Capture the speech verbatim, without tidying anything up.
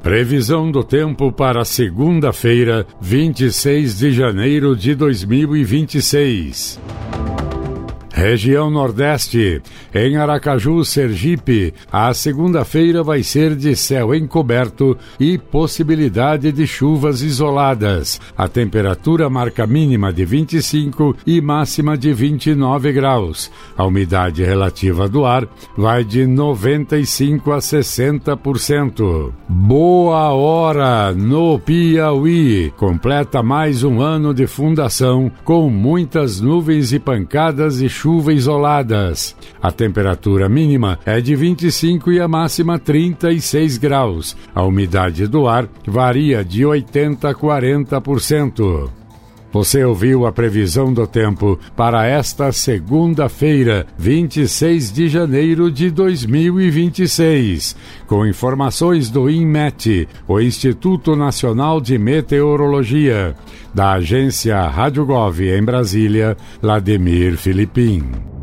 Previsão do tempo para segunda-feira, vinte e seis de janeiro de dois mil e vinte e seis. Região Nordeste, em Aracaju, Sergipe, a segunda-feira vai ser de céu encoberto e possibilidade de chuvas isoladas. A temperatura marca mínima de vinte e cinco e máxima de vinte e nove graus. A umidade relativa do ar vai de noventa e cinco a sessenta por cento. Boa hora no Piauí. Completa mais um ano de fundação com muitas nuvens e pancadas e chuvas chuva isoladas. A temperatura mínima é de vinte e cinco e a máxima trinta e seis graus. A umidade do ar varia de oitenta a quarenta por cento. Você ouviu a previsão do tempo para esta segunda-feira, vinte e seis de janeiro de dois mil e vinte e seis, com informações do INMET, o Instituto Nacional de Meteorologia, da agência Rádio Gov em Brasília, Lademir Filipim.